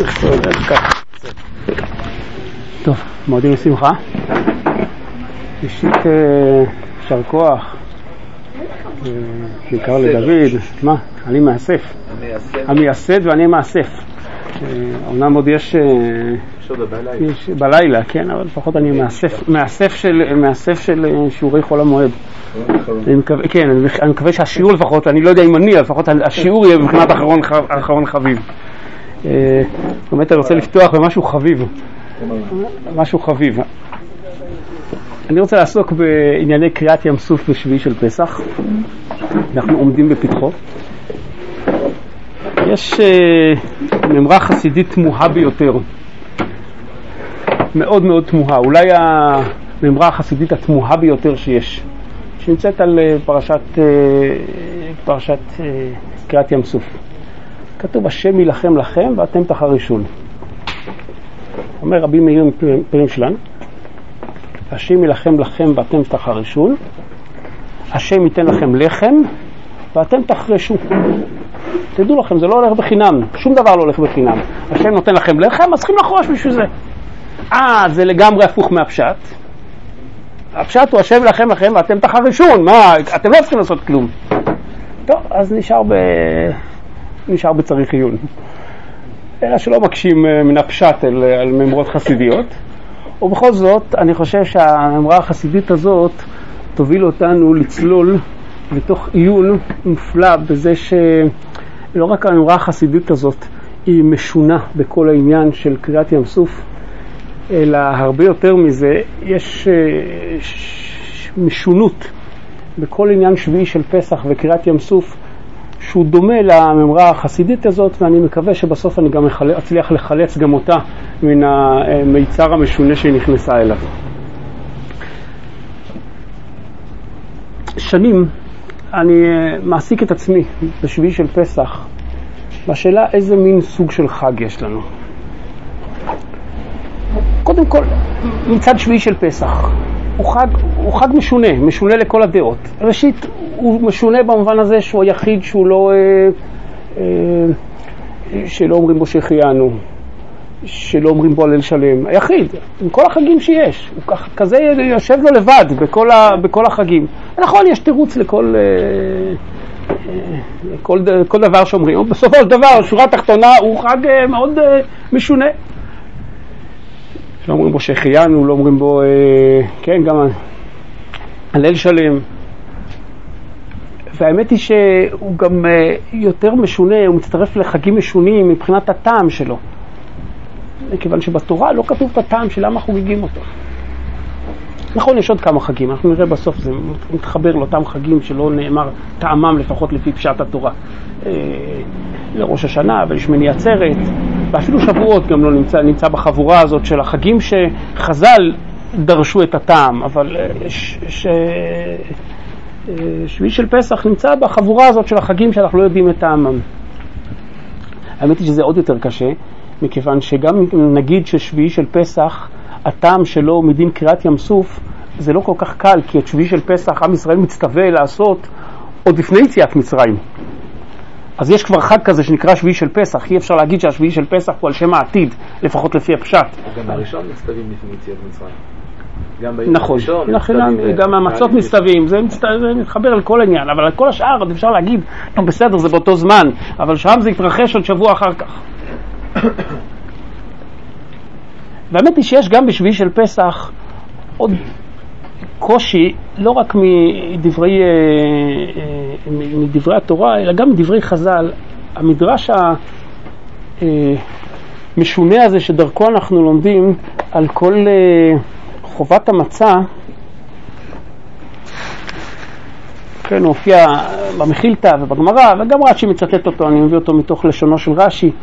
טוב, מועדים לשמחה. אישית שר כוח, בעיקר לדוד. מה? אני מאסף. המייסד ואני מאסף. אומנם עוד יש בלילה, כן, אבל לפחות אני מאסף של שיעורי חול המועד. כן, אני מקווה שהשיעור לפחות, אני לא יודע אם אני, לפחות השיעור יהיה מבחינת אחרון חביב. באמת אני רוצה לפתוח במשהו חביב. משהו חביב. אני רוצה לעסוק בענייני קריאת ים סוף בשביעי של פסח. אנחנו עומדים בפתחו. יש ממרה חסידית תמוהה ביותר. מאוד מאוד תמוהה. אולי הממרה החסידית התמוהה ביותר שיש. שנמצאת על פרשת קריאת ים סוף. כתוב השם ילחם לכם ואתם תחרישון. אומר רבי מאיר פרינשלן, השם ילחם לכם ואתם תחרישון, השם ייתן לכם לחם ואתם תחרשו. תדעו לכם, זה לא הולך בחינם, שום דבר לא הולך בחינם. השם נותן לכם לחם, אז צריכים לחרוש בשביל זה. זה לגמרי הפוך מהפשט. הפשט הוא השם ילחם לכם ואתם תחרישון. מה, אתם לא צריכים לעשות כלום. טוב, אז נשאר בצריך עיון. אלא שלא מקשים מן הפשט על ממרות חסידיות. ובכל זאת, אני חושב שהממרה החסידית הזאת תוביל אותנו לצלול לתוך עיון מופלא בזה שלא רק הממרה החסידית הזאת היא משונה בכל העניין של קריאת ים סוף, אלא הרבה יותר מזה, יש משונות בכל עניין שביעי של פסח וקריאת ים סוף, שהוא דומה לממרה החסידית הזאת, ואני מקווה שבסוף אני גם אצליח לחלץ גם אותה מן המיצר המשונה שהיא נכנסה אליו. שנים אני מעסיק את עצמי בשביעי של פסח, בשאלה איזה מין סוג של חג יש לנו. קודם כל, מצד שביעי של פסח, הוא חג משונה לכל הדעות. ראשית, הוא משונה במובן הזה שהוא היחיד שהוא לא, שלא אומרים בו שהחיינו, שלא אומרים בו הלל שלם. היחיד, עם כל החגים שיש. הוא כזה יושב לו לבד בכל החגים. נכון, יש תירוץ כל דבר שאומרים. בסופו של דבר, שורה תחתונה, הוא חג מאוד משונה. לא אומרים בו שהחיינו, לא אומרים בו, כן, גם הלל שלם. והאמת היא שהוא גם יותר משונה, הוא מצטרף לחגים משונים מבחינת הטעם שלו. כיוון שבתורה לא כתוב את הטעם של למה חוגגים אותו. נכון, יש עוד כמה חגים, אנחנו נראה בסוף, זה מתחבר לאותם חגים שלא נאמר טעמם לפחות לפי פשט התורה. לראש השנה ולשמיני עצרת, ואפילו שבועות גם לא נמצא בחבורה הזאת של החגים שחז"ל דרשו את הטעם, אבל שביעי של פסח נמצא בחבורה הזאת של החגים שאנחנו לא יודעים את טעמם. האמת היא שזה עוד יותר קשה, מכיוון שגם נגיד ששביעי של פסח, הטעם שלו מדין קריאת ים סוף, זה לא כל כך קל, כי את שביעי של פסח עם ישראל מצטווה לעשות עוד לפני יציאת מצרים. אז יש כבר חג כזה שנקרא שביעי של פסח, אי אפשר להגיד שהשביעי של פסח הוא על שם העתיד, לפחות לפי הפשט. גם הראשון מצטווים לפני יציאת מצרים. נכון, גם המצות מסתווים, זה מתחבר על כל עניין, אבל על כל השאר עוד אפשר להגיד, לא בסדר, זה באותו זמן, אבל שם זה יתרחש עוד שבוע אחר כך. והאמת היא שיש גם בשביעי של פסח עוד קושי, לא רק מדברי התורה, אלא גם מדברי חז"ל. המדרש המשונה הזה שדרכו אנחנו לומדים על כל חובת המצה, כן, הוא הופיע במחילתא ובגמרא, וגם רש"י מצטט אותו, אני מביא אותו מתוך לשונו של רש"י.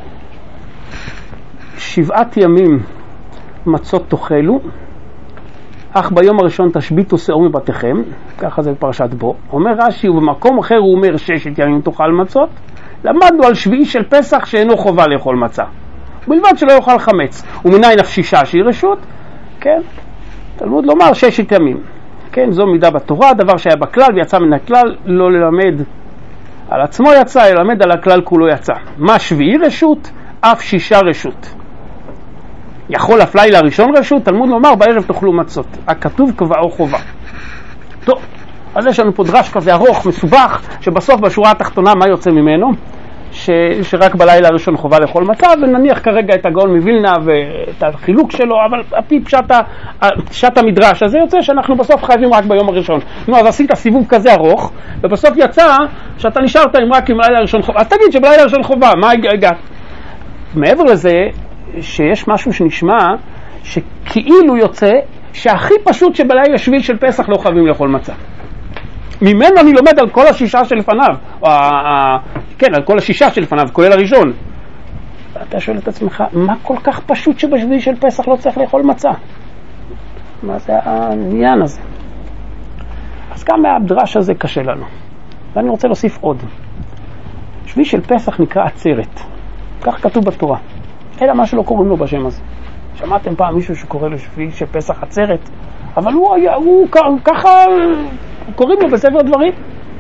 7 ימים מצות תאכלו, אך ביום הראשון תשביתו שאור מבתיכם, ככה זה בפרשת בו. אומר רש"י, ובמקום אחר הוא אומר 6 ימים תאכל מצות. למדנו על שביעי של פסח שאינו חובה לאכול מצה, בלבד שלא יאכל חמץ. ומניין אף 6 שהיא רשות, כן, תלמוד לומר 6 ימים. כן, זו מידה בתורה, דבר שהיה בכלל ויצא מן הכלל, לא ללמד על עצמו יצא, ללמד על הכלל כולו יצא. מה שביעי רשות? אף 6 רשות. יכול אף לילה ראשון רשות, תלמוד לומר בערב תאכלו מצות. הכתוב קבעו חובה. טוב, אז יש לנו פה דרש כזה ארוך, מסובך, שבסוף בשורה התחתונה מה יוצא ממנו? שרק בלילה הראשון חובה לאכול מצה, ונניח כרגע את הגאון מווילנה ואת החילוק שלו, אבל הפי פשט המדרש, אז זה יוצא שאנחנו בסוף חייבים רק ביום הראשון. נו, אז עשית סיבוב כזה ארוך, ובסוף יצא שאתה נשארת רק עם לילה הראשון חובה. אז תגיד שבלילה הראשון חובה, מה הגעת? מעבר לזה, שיש משהו שנשמע שכאילו יוצא שהכי פשוט שבלילה שביעי של פסח לא חייבים לאכול מצה. ממנו אני לומד על כל 6 שלפניו, כן, על כל 6 שלפניו, כולל הראשון. אתה שואל את עצמך, מה כל כך פשוט שבשביעי של פסח לא צריך לאכול מצה? מה זה העניין הזה? אז גם מהדרש הזה קשה לנו. ואני רוצה להוסיף עוד. שביעי של פסח נקרא עצרת. כך כתוב בתורה. אלא מה שלא קוראים לו בשם הזה. שמעתם פעם מישהו שקורא לשביעי של פסח עצרת? אבל הוא ככה... קוראים לו בספר דברים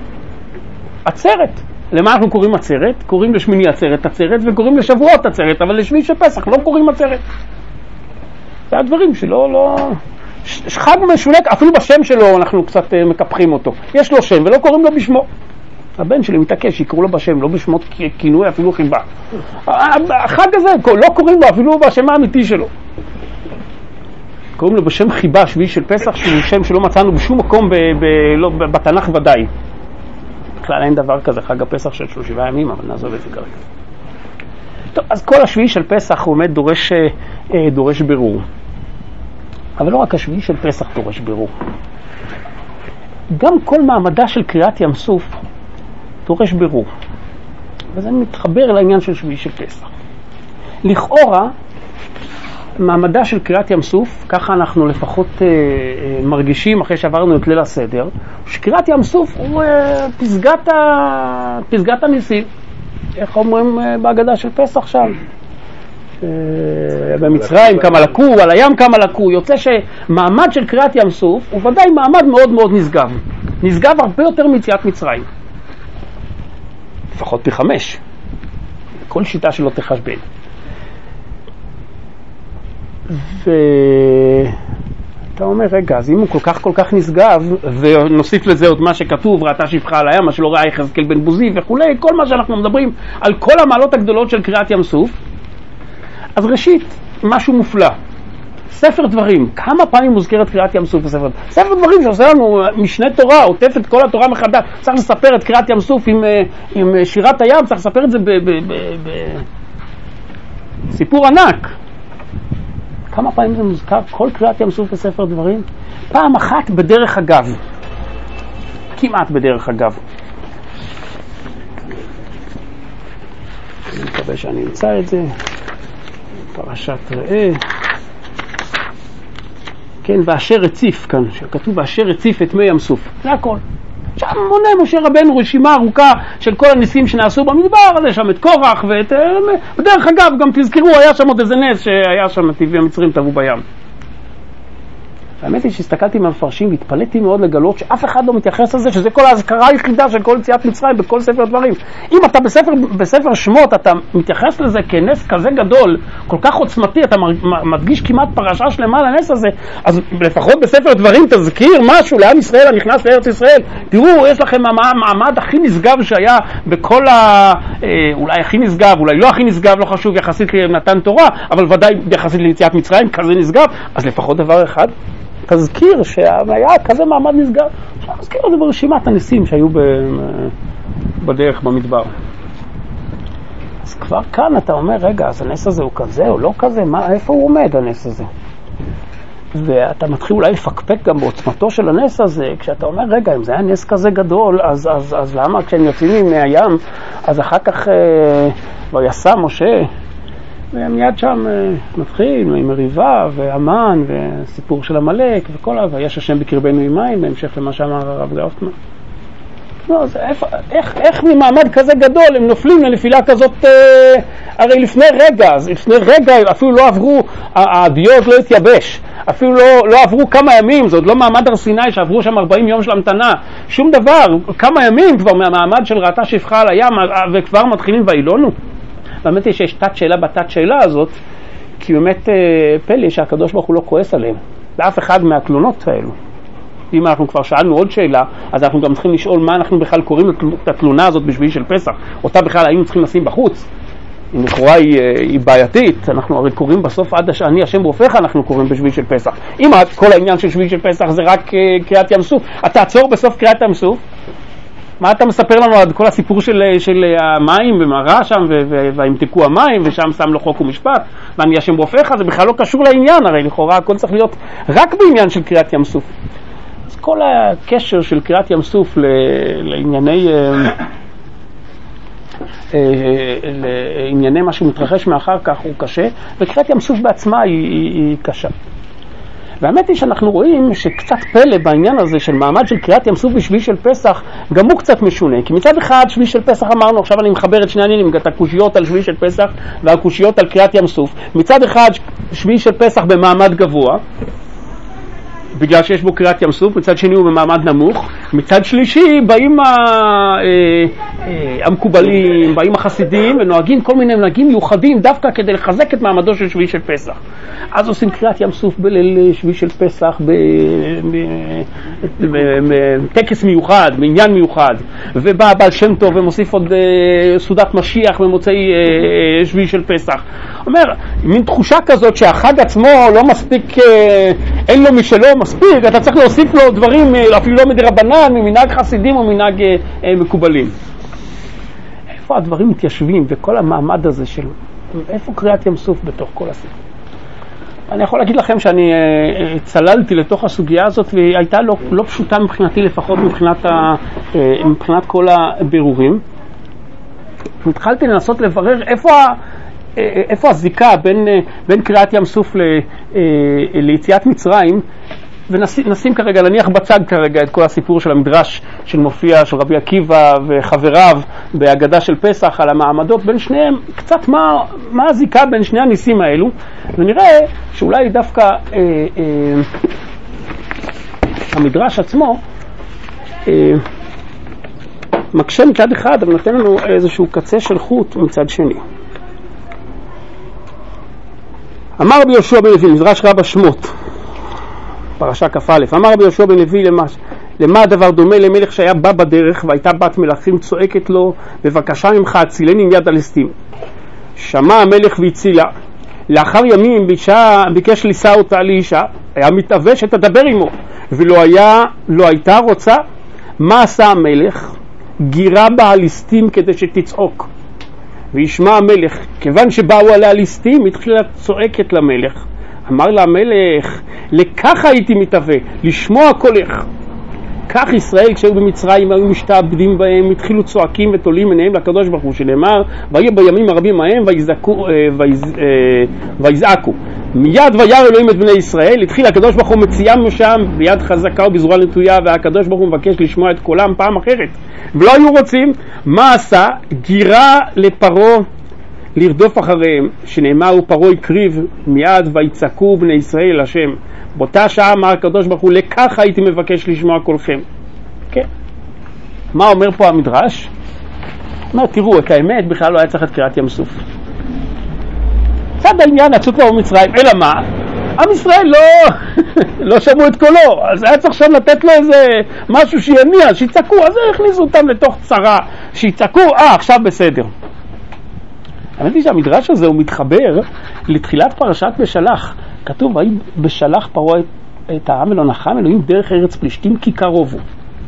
עצרת. למה אנחנו קוראים עצרת? קוראים לשמיני עצרת, וקוראים לשבועות עצרת, אבל לשביעי של פסח לא קוראים עצרת. זה הדברים שלא... חג משולק, אפילו בשם שלו אנחנו קצת מקפחים אותו. יש לו שם ולא קוראים לו בשמו. הבן שלי מתעקש, יקראו לו בשם, לא בשמות כינוי, אפילו חיבה. החג הזה לא קוראים לו אפילו בשם האמיתי שלו. קוראים לו בשם חיבה, שביעי של פסח, שהוא שם שלא מצאנו בשום מקום בתנ"ך ודאי. בכלל אין דבר כזה, חג הפסח של 37 ימים, אבל נעזוב את זה כרגע. טוב, אז כל השביעי של פסח הוא באמת דורש בירור. אבל לא רק השביעי של פסח דורש בירור. גם כל מעמדה של קריאת ים סוף דורש בירור. וזה מתחבר לעניין של שביעי של פסח. לכאורה, מעמדה של קריאת ים סוף, ככה אנחנו לפחות מרגישים אחרי שעברנו את ליל הסדר, שקריאת ים סוף הוא פסגת הניסים. איך אומרים בהגדה של פסח שם? במצרים כמה לקו, על הים כמה לקו. יוצא שמעמד של קריאת ים סוף הוא ודאי מעמד מאוד מאוד נשגב. נשגב הרבה יותר מיציאת מצרים. לפחות פי 5. כל שיטה שלא תחשבן. ואתה אומר, רגע, אז אם הוא כל כך נשגב, ונוסיף לזה עוד מה שכתוב, ראתה שפחה על הים, מה שלא ראה יחזקאל בן בוזי וכולי, כל מה שאנחנו מדברים על כל המעלות הגדולות של קריאת ים סוף, אז ראשית, משהו מופלא. ספר דברים, כמה פעמים מוזכרת קריאת ים סוף בספר דברים? ספר דברים שעושה לנו משנה תורה, עוטף את כל התורה מחדש, צריך לספר את קריאת ים סוף עם שירת הים, צריך לספר את זה בסיפור ענק. כמה פעמים זה מוזכר? כל קריאת ים סוף בספר דברים? פעם אחת בדרך אגב. כמעט בדרך אגב. אני מקווה שאני אמצא את זה. פרשת ראה. כן, ואשר הציף כאן, שכתוב ואשר הציף את מי ים סוף. זה הכל. שם מונה משה רבנו רשימה ארוכה של כל הניסים שנעשו במדבר, אז יש שם את קורח ואת... בדרך אגב, גם תזכרו, היה שם עוד איזה נס שהיה שם טבעי המצרים טבעו בים. האמת היא שהסתכלתי מהמפרשים והתפלאתי מאוד לגלות שאף אחד לא מתייחס לזה, שזה כל ההזכרה היחידה של כל יציאת מצרים בכל ספר דברים. אם אתה בספר שמות אתה מתייחס לזה כנס כזה גדול, כל כך עוצמתי, אתה מדגיש כמעט פרשה שלמה לנס הזה, אז לפחות בספר דברים תזכיר משהו לעם ישראל הנכנס לארץ ישראל. תראו, יש לכם המעמד הכי נשגב שהיה בכל אולי הכי נשגב, אולי לא הכי נשגב, לא חשוב יחסית למתן תורה, אבל ודאי יחסית ליציאת מצרים כזה נשגב, אז לפחות דבר אחד תזכיר שהיה כזה מעמד נשגב, תזכיר את זה ברשימת הניסים שהיו בדרך במדבר. אז כבר כאן אתה אומר, רגע, אז הנס הזה הוא כזה או לא כזה? איפה הוא עומד הנס הזה? ואתה מתחיל אולי לפקפק גם בעוצמתו של הנס הזה, כשאתה אומר, רגע, אם זה היה נס כזה גדול, אז למה כשהם יוצאים מהים, אז אחר כך ויסע משה, ומיד שם מתחיל עם מריבה ואמן וסיפור של המלאק וכל ויש השם בקרבנו עם מים, בהמשך למה שאמר הרב גאופטמן. לא, איך ממעמד כזה גדול הם נופלים לנפילה כזאת? הרי לפני רגע אפילו לא עברו, הדיו לא התייבש, אפילו לא עברו כמה ימים, זה עוד לא מעמד הר סיני שעברו שם 40 יום של המתנה, שום דבר, כמה ימים כבר מהמעמד של ראתה שפחה על הים וכבר מתחילים ואילונו. באמת היא שיש תת שאלה בתת שאלה הזאת, כי באמת פלא שהקדוש ברוך הוא לא כועס עליהם, לאף אחד מהתלונות האלו. אם אנחנו כבר שאלנו עוד שאלה, אז אנחנו גם צריכים לשאול מה אנחנו בכלל קוראים את התלונה הזאת בשביל של פסח. אותה בכלל היינו צריכים לשים בחוץ. אם לכאורה היא בעייתית, אנחנו הרי קוראים בסוף עד אני השם רופאך אנחנו קוראים בשביל של פסח. אם כל העניין של שביל של פסח זה רק קריאת ים סוף, אתה תעצור בסוף קריאת ים סוף. מה אתה מספר לנו עד כל הסיפור של המים ומראה שם והמתקו המים ושם שם לו חוק ומשפט ואני השם רופאך, זה בכלל לא קשור לעניין, הרי לכאורה הכל צריך להיות רק בעניין של קריאת ים סוף. אז כל הקשר של קריאת ים סוף לענייני מה שמתרחש מאחר כך הוא קשה, וקריאת ים סוף בעצמה היא קשה. והאמת היא שאנחנו רואים שקצת פלא בעניין הזה של מעמד של קריאת ים סוף בשביל של פסח, גם הוא קצת משונה. כי מצד אחד שביל של פסח אמרנו, עכשיו אני מחבר את שני העניינים, את הקושיות על שביל של פסח והקושיות על קריאת ים סוף. מצד אחד שביל של פסח במעמד גבוה, בגלל שיש בו קריאת ים סוף, מצד שני הוא במעמד נמוך, מצד שלישי באים המקובלים, באים החסידים ונוהגים כל מיני מנהגים מיוחדים דווקא כדי לחזק את מעמדו של שביל של פסח. אז עושים קריאת ים סוף בליל שביל של פסח בטקס מיוחד, בעניין מיוחד, ובא בעל שם טוב ומוסיף עוד סעודת משיח ומוצאי שביל של פסח. אומר, מין תחושה כזאת שהחג עצמו לא מספיק, אין לו משלו מספיק, אתה צריך להוסיף לו דברים אפילו לא מדרבנן, ממנהג חסידים או מנהג מקובלים. איפה הדברים מתיישבים וכל המעמד הזה של איפה קריאת ים סוף בתוך כל הסיפור? אני יכול להגיד לכם שאני צללתי לתוך הסוגיה הזאת והיא הייתה לא פשוטה מבחינתי, לפחות מבחינת כל הבירורים. התחלתי לנסות לברר איפה הזיקה בין קריאת ים סוף ליציאת מצרים, ונשים כרגע, להניח בצד כרגע את כל הסיפור של המדרש של מופיע של רבי עקיבא וחבריו בהגדה של פסח על המעמדות בין שניהם, קצת מה הזיקה בין שני הניסים האלו, ונראה שאולי דווקא המדרש עצמו מקשה מצד אחד, אבל נותן לנו איזשהו קצה של חוט מצד שני. אמר רבי יהושע בן לוי, מדרש רבה שמות, פרשה כ"א, אמר רבי יהושע בן לוי, למה הדבר דומה למלך שהיה בא בדרך והייתה בת מלכים צועקת לו, בבקשה ממך הצילני עם יד הליסטים. שמע המלך והצילה. לאחר ימים ביקש לישא אותה לאישה, היה מתאבש שתדבר עמו, ולא הייתה רוצה. מה עשה המלך? גירה בה הליסטים כדי שתצעוק. וישמע המלך, כיוון שבאו עליה ליסטים, התחילה צועקת למלך. אמר לה המלך, לכך הייתי מתאווה, לשמוע קולך. כך ישראל כשהיו במצרים היו משתעבדים בהם, התחילו צועקים ותולים עיניהם לקדוש ברוך הוא, שנאמר, ויהיו בימים הרבים ההם ויזעקו. מיד וירא אלוהים את בני ישראל, התחיל הקדוש ברוך הוא מציאם שם ביד חזקה ובזרוע נטויה, והקדוש ברוך הוא מבקש לשמוע את קולם פעם אחרת. ולא היו רוצים. מה עשה? גירה לפרעה לרדוף אחריהם, שנאמר ופרעה הקריב מיד ויצעקו בני ישראל אל השם. באותה שעה אמר הקדוש ברוך הוא, לכך הייתי מבקש לשמוע קולכם. כן. מה אומר פה המדרש? אומר, תראו, את האמת בכלל לא היה צריך את קריאת ים סוף. צד העניין הצוק לו במצרים, אלא מה? עם ישראל לא שמעו את קולו, אז היה צריך שם לתת לו איזה משהו שיניע, שיצעקו, אז הכניסו אותם לתוך צרה, שיצעקו, עכשיו בסדר. האמת שהמדרש הזה הוא מתחבר לתחילת פרשת בשלח. כתוב, ויהי בשלח פרעה את העם ולא נחם אלוהים דרך ארץ פלישתים כי קרובו.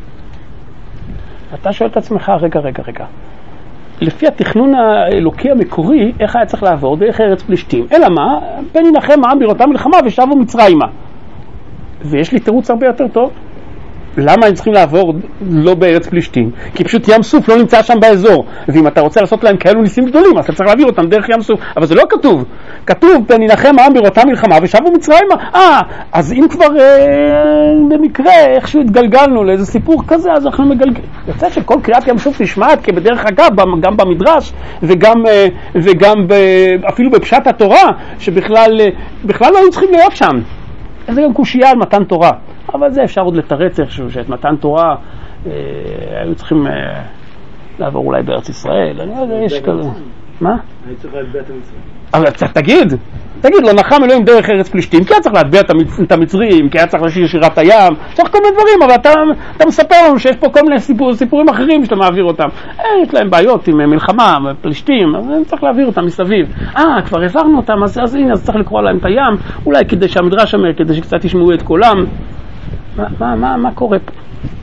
אתה שואל את עצמך, רגע. לפי התכנון האלוקי המקורי, איך היה צריך לעבור דרך ארץ פלישתים? אלא מה? פן ינחם העם בראותה מלחמה ושבו מצרימה. ויש לי תירוץ הרבה יותר טוב. למה הם צריכים לעבור לא בארץ פלישתים? כי פשוט ים סוף לא נמצא שם באזור, ואם אתה רוצה לעשות להם כאלו ניסים גדולים אז אתה צריך להעביר אותם דרך ים סוף, אבל זה לא כתוב. כתוב פן ינחם העם בראותה מלחמה ושבו מצרימה. אז אם כבר במקרה איכשהו התגלגלנו לאיזה סיפור כזה, אז אנחנו מגלגלים. יוצא שכל קריאת ים סוף נשמעת כבדרך אגב גם במדרש וגם אפילו בפשט התורה, שבכלל לא היו צריכים להיות שם. זה גם קושייה על מתן תורה, אבל זה אפשר עוד לתרץ איכשהו, שאת מתן תורה היו צריכים לעבור אולי בארץ ישראל. אני לא יודע, יש כזה. מה? אני צריך להטביע את המצרים. אבל תגיד, לא נחם אלוהים דרך ארץ פלישתים, כי היה צריך להטביע את המצרים, כי היה צריך לשיר שירת הים, צריך כל מיני דברים, אבל אתה מספר לנו שיש פה כל מיני סיפורים אחרים שאתה מעביר אותם. יש להם בעיות עם מלחמה, פלישתים, אז צריך להעביר אותם מסביב. כבר העברנו אותם, אז הנה, אז צריך לקרוא להם את הים, אולי כדי שהמדרש אומר, כדי שקצת ישמעו את קולם. מה קורה פה?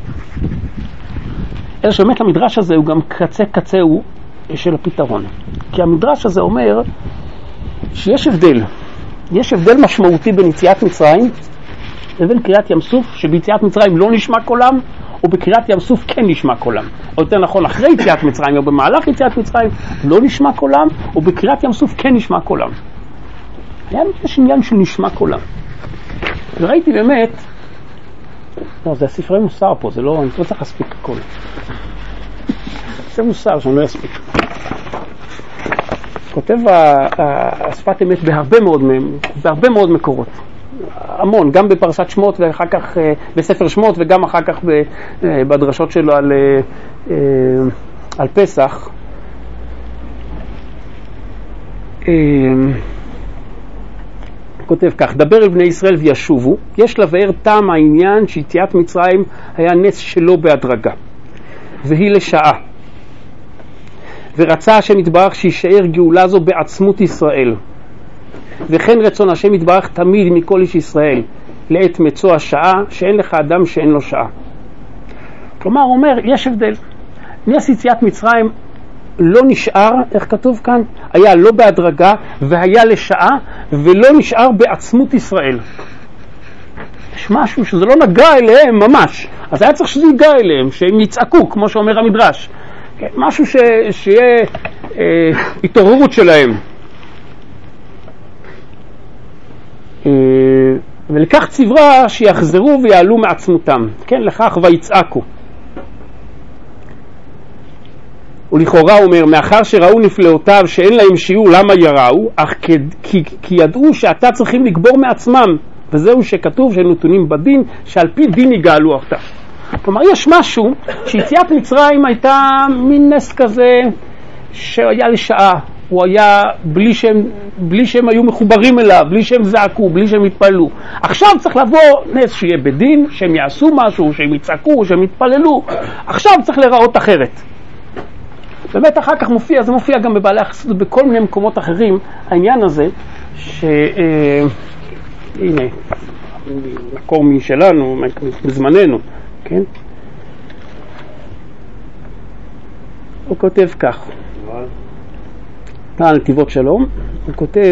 אלא שבאמת המדרש הזה הוא גם קצה הוא של הפתרון. כי המדרש הזה אומר שיש הבדל משמעותי בין יציאת מצרים לבין קריאת ים סוף, שביציאת מצרים לא נשמע קולם, או בקריאת ים סוף כן נשמע קולם. או יותר נכון, אחרי יציאת מצרים או במהלך יציאת מצרים לא נשמע קולם, או בקריאת ים סוף כן נשמע קולם. יש עניין של נשמע קולם. וראיתי באמת, זה הספרי מוסר פה, זה לא, אני לא צריך להספיק הכל. זה מוסר שאני לא אספיק. כותב השפת אמת בהרבה מאוד מקורות. המון, גם בפרשת שמות ואחר כך בספר שמות וגם אחר כך בדרשות שלו על פסח. כותב כך, דבר אל בני ישראל וישובו, יש לבאר טעם העניין שיציאת מצרים היה נס שלו בהדרגה, והיא לשעה. ורצה השם יתברך שישאר גאולה זו בעצמות ישראל. וכן רצון השם יתברך תמיד מכל איש ישראל, לעת מצוא השעה, שאין לך אדם שאין לו שעה. כלומר, הוא אומר, יש הבדל. נס יציאת מצרים לא נשאר, איך כתוב כאן? היה לא בהדרגה והיה לשעה, ולא נשאר בעצמות ישראל. יש משהו שזה לא נגע אליהם ממש, אז היה צריך שזה ייגע אליהם, שהם יצעקו, כמו שאומר המדרש. משהו שיהיה התעוררות שלהם. ולכך צברה שיחזרו ויעלו מעצמותם. כן, לכך ויצעקו. ולכאורה הוא אומר, מאחר שראו נפלאותיו שאין להם שיעור למה יראו, אך כי ידעו שאתה צריכים לגבור מעצמם, וזהו שכתוב שהם נתונים בדין, שעל פי דין יגאלו אותה. כלומר, יש משהו שיציאת מצרים הייתה מין נס כזה שהיה לשעה, הוא היה בלי שהם היו מחוברים אליו, בלי שהם זעקו, בלי שהם התפללו. עכשיו צריך לבוא נס שיהיה בדין, שהם יעשו משהו, שהם יצעקו, שהם יתפללו. עכשיו צריך להיראות אחרת. באמת אחר כך זה מופיע גם בבעלי החסידות, בכל מיני מקומות אחרים, העניין הזה, הנה, מקור משלנו, בזמננו, כן? הוא כותב כך, על נתיבות שלום, הוא כותב,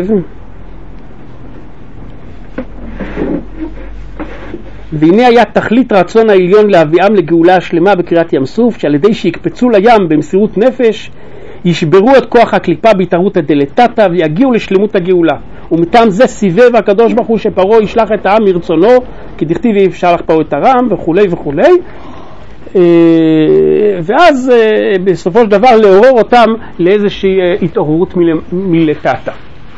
והנה היה תכלית רצון העליון להביאם לגאולה השלמה בקריאת ים סוף, שעל ידי שיקפצו לים במסירות נפש, ישברו את כוח הקליפה בהתערות הדלתתא ויגיעו לשלמות הגאולה. ומטעם זה סיבב הקדוש ברוך הוא שפרעה ישלח את העם מרצונו, כי דכתיב ישלח פרעה את העם וכולי וכולי. ואז בסופו של דבר לעורר אותם לאיזושהי התעוררות מלתתא.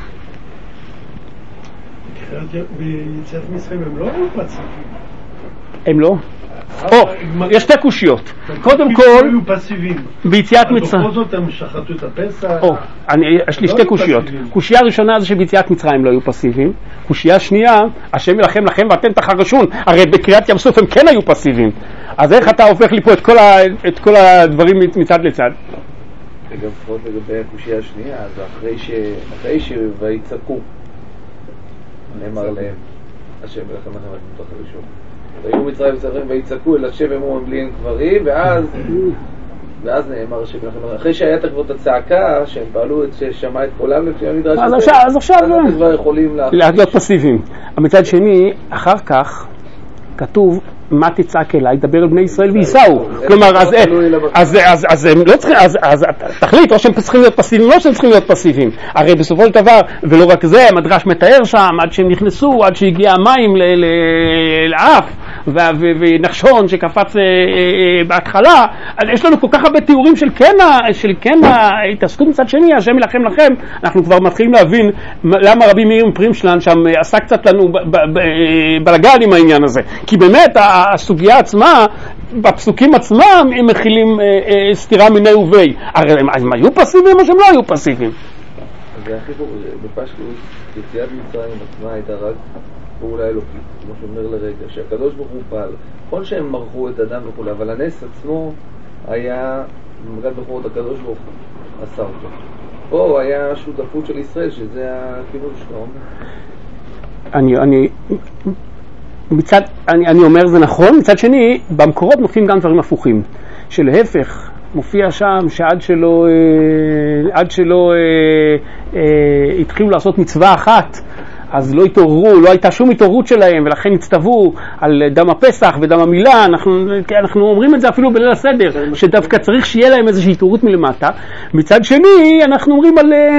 ביציאת מצרים הם לא פסיביים. הם לא? יש שתי קושיות. קודם כל, ביציאת מצרים. בכל זאת הם שחטו את הפסח. יש לי שתי קושיות. קושייה ראשונה זה שביציאת מצרים לא היו פסיביים. קושייה שנייה, השם ילחם לכם ואתם תחרשון. הרי בקריאת ים סוף הם כן היו פסיביים. אז איך אתה הופך לי פה את כל הדברים מצד לצד? וגם לפחות לגבי הקושייה השנייה, זה אחרי שיצעקו. נאמר להם, השם ילחם לכם ואתם תחרשון. והיו מצרים וצריכים ויצעקו אל השם אמרו בלי קברים, ואז נאמר השם ילחם. אחרי שהיה תקוות הצעקה, שהם פעלו, ששמע את קולם לפי המדרש, אז עכשיו אתם כבר יכולים להיות פסיביים. מצד שני, אחר כך כתוב מה תצעק אליי, דבר אל בני ישראל ויסעו. כלומר, אז הם לא צריכים, אז תחליט, או שהם צריכים להיות פסיביים, או שהם צריכים להיות פסיביים. הרי בסופו של דבר, ולא רק זה, המדרש מתאר שם, עד שהם נכנסו, עד שהגיע המים לאף, ונחשון שקפץ בהתחלה, אז יש לנו כל כך הרבה תיאורים של כן ההתעסקות מצד שני, השם ילחם לכם, אנחנו כבר מתחילים להבין למה רבי מאיר מפרימשלן שם עשה קצת לנו בלגן עם העניין הזה, כי באמת הסוגיה עצמה, בפסוקים עצמם הם מכילים סתירה מיני ובי, הרי הם היו פסיביים או שהם לא היו פסיביים? זה הכי טוב, בפשטות, יציאת מצרים עצמה הייתה רק פעולה אלוקית, כמו שאומר לרגע, שהקדוש ברוך הוא פעל. נכון שהם מרחו את אדם וכו', אבל הנס עצמו היה במגד בכורות הקדוש ברוך הוא עשה אותו. פה היה שותפות של ישראל, שזה הכיוון שלו. אני אומר זה נכון, מצד שני, במקורות מופיעים גם דברים הפוכים, שלהפך, מופיע שם שעד שלא התחילו לעשות מצווה אחת, אז לא התעוררו, לא הייתה שום התעוררות שלהם, ולכן הצטוו על דם הפסח ודם המילה. אנחנו אומרים את זה אפילו בליל הסדר, שדווקא צריך שיהיה להם איזושהי התעוררות מלמטה. מצד שני, אנחנו אומרים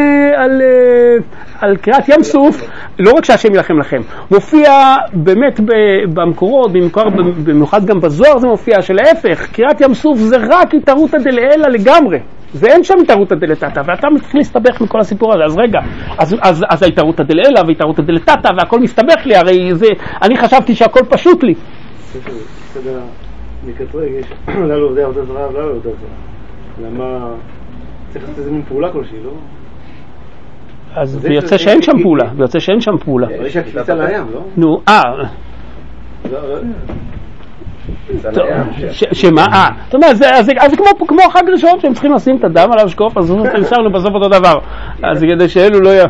על קריאת ים סוף, לא רק שהשם ילחם לכם, מופיע באמת במקורות, במיוחד גם בזוהר זה מופיע, שלהפך, קריאת ים סוף זה רק התעוררות דלעילא לגמרי. זה אין שם התערותא דלתתא, ואתה מתחיל להסתבך מכל הסיפור הזה. אז רגע, אז ההתערותא דלעילא והתערותא דלתתא והכל מסתבך לי, הרי זה, אני חשבתי שהכל פשוט לי. בסדר, מקטרג יש לא עובדי עבודה זרה ולא עבודה זרה. למה צריך לעשות איזה מין פעולה כלשהי, לא? אז ויוצא שאין שם פעולה, ויוצא שאין שם פעולה. יש הקפיצה לים, לא? נו, שמה? זאת אומרת, זה כמו חג ראשון שהם צריכים לשים את הדם עליו שקוף, אז נשארנו בסוף אותו דבר, אז כדי שאלו לא יהיה.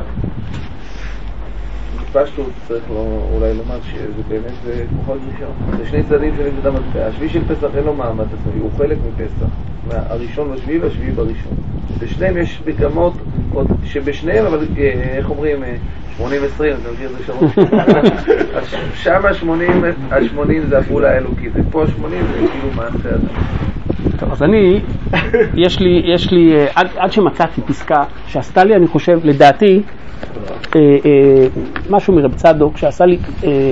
פשטות צריך אולי לומר שזה באמת זה כוחל ראשון, זה שני צדדים של נקודת המטבע. השביעי של פסח אין לו מעמד עצמי, הוא חלק מפסח, הראשון בשביעי והשביעי בראשון. בשניהם יש בגמות שבשניהם, אבל איך אומרים 80-20, אתה מכיר זה שרון? שם ה-80 זה הפעולה האלוקית, ופה ה-80 זה כאילו מעשה אדם. טוב, אז יש לי עד שמצאתי פסקה שעשתה לי, אני חושב, לדעתי, משהו מרב צדוק שעשה לי,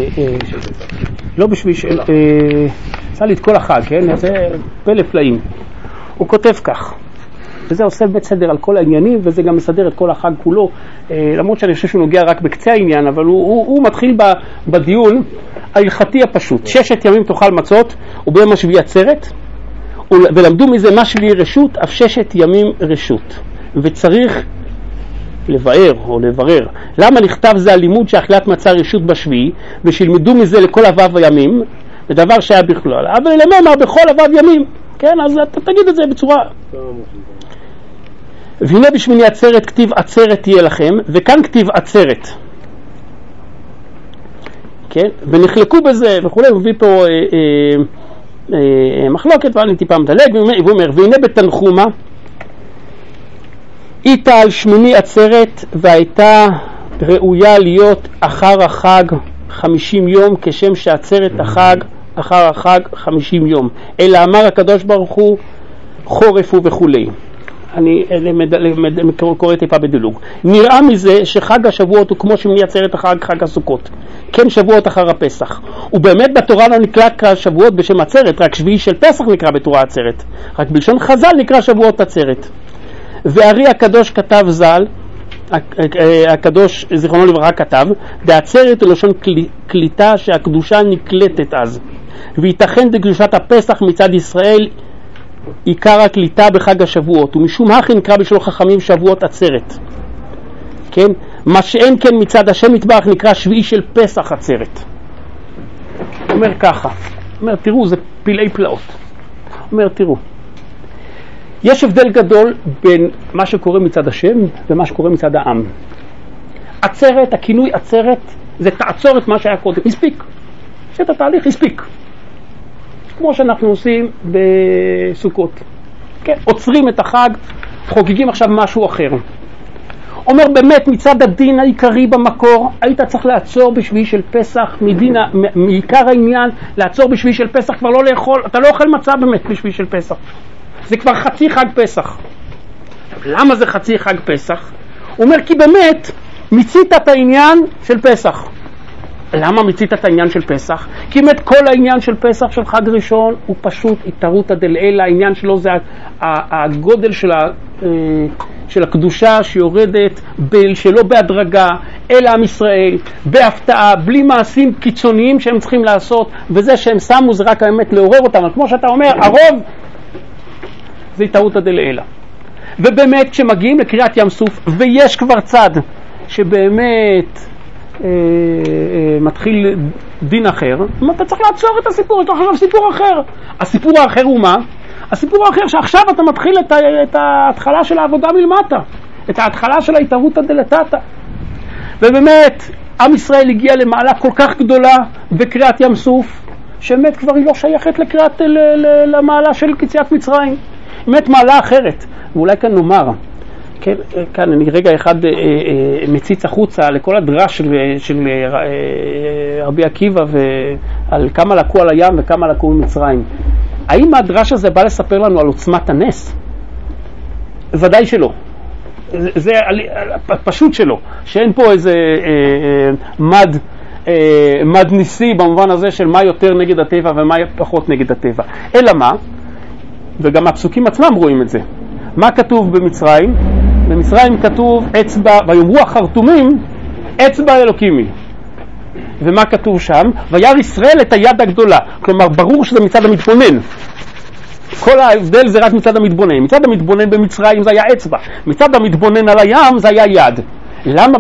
לא בשביל, עשה לי את כל החג, כן? זה פלא פלאים. הוא כותב כך, וזה עושה בית סדר על כל העניינים, וזה גם מסדר את כל החג כולו, למרות שאני חושב שהוא נוגע רק בקצה העניין, אבל הוא מתחיל בדיון ההלכתי הפשוט. 6 ימים תאכל מצות, וביום השביעי עצרת, ולמדו מזה מה שביעי רשות, אף 6 ימים רשות. וצריך לבאר או לברר למה נכתב זה הלימוד שאכילת מצה רשות בשביעי, ושילמדו מזה לכל אבב הימים, ודבר שהיה בכלל. אבל למה בכל אבב ימים? כן, אז אתה תגיד את זה בצורה. והנה בשמיני עצרת כתיב עצרת תהיה לכם, וכאן כתיב עצרת. כן, ונחלקו בזה וכולי, הוא מביא פה מחלוקת, ואני טיפה מדלג, והוא אומר, והנה בתנחומה, איתה על שמיני עצרת, והייתה ראויה להיות אחר החג 50 יום, כשם שעצרת החג אחר החג 50 יום. אלא אמר הקדוש ברוך הוא חורף וכולי. אני קורא טיפה בדילוג. נראה מזה שחג השבועות הוא כמו שמיני עצרת אחר חג הסוכות, כן שבועות אחר הפסח. ובאמת בתורה לא נקרא שבועות בשם עצרת, רק שביעי של פסח נקרא בתורה עצרת, רק בלשון חז"ל נקרא שבועות עצרת. והרי הקדוש כתב ז"ל, הקדוש זיכרונו לברכה כתב, דעצרת הוא לשון קליטה שהקדושה נקלטת אז, וייתכן דקדושת הפסח מצד ישראל עיקר הקליטה בחג השבועות, ומשום הכי נקרא בשביל חכמים שבועות עצרת. כן? מה שאין כן מצד השם יתברך נקרא שביעי של פסח עצרת. אומר ככה, אומר תראו, זה פלאי פלאות. אומר תראו, יש הבדל גדול בין מה שקורה מצד השם ומה שקורה מצד העם. עצרת, הכינוי עצרת, זה תעצור את מה שהיה קודם. הספיק. שאת התהליך הספיק. כמו שאנחנו עושים בסוכות. כן? עוצרים את החג, חוגגים עכשיו משהו אחר. אומר באמת מצד הדין העיקרי במקור, היית צריך לעצור בשביעי של פסח, מעיקר העניין, לעצור בשביעי של פסח, כבר לא לאכול, אתה לא אוכל מצה באמת בשביעי של פסח. זה כבר חצי חג פסח. למה זה חצי חג פסח? הוא אומר כי באמת מיצית את העניין של פסח. למה מצית את העניין של פסח? כי באמת כל העניין של פסח של חג ראשון הוא פשוט התערותא דלעילא, העניין שלו זה הגודל של הקדושה שיורדת שלא בהדרגה אל עם ישראל, בהפתעה, בלי מעשים קיצוניים שהם צריכים לעשות, וזה שהם שמו זה רק האמת לעורר אותם, אבל כמו שאתה אומר, הרוב זה התערותא דלעילא. ובאמת כשמגיעים לקריאת ים סוף ויש כבר צד שבאמת מתחיל דין אחר, אתה צריך לעצור את הסיפור, יש לך עכשיו סיפור אחר. הסיפור האחר הוא מה? הסיפור האחר שעכשיו אתה מתחיל את ההתחלה של העבודה מלמטה, את ההתחלה של ההתערותא דלתתא. ובאמת עם ישראל הגיע למעלה כל כך גדולה בקריאת ים סוף, שבאמת כבר היא לא שייכת למעלה של יציאת מצרים, באמת מעלה אחרת. ואולי כאן נאמר, כאן אני רגע אחד מציץ החוצה לכל הדרש של רבי עקיבא ועל כמה לקו על הים וכמה לקו ממצרים. האם הדרש הזה בא לספר לנו על עוצמת הנס? ודאי שלא. זה פשוט שלא. שאין פה איזה מד ניסי במובן הזה של מה יותר נגד הטבע ומה פחות נגד הטבע. אלא מה? וגם הפסוקים עצמם רואים את זה. מה כתוב במצרים? במצרים כתוב אצבע, ויאמרו החרטומים אצבע אלוקימי. ומה כתוב שם? וירא ישראל את היד הגדולה. כלומר ברור שזה מצד המתבונן. כל ההבדל זה רק מצד המתבונן. מצד המתבונן במצרים זה היה אצבע, מצד המתבונן על הים זה היה יד. למה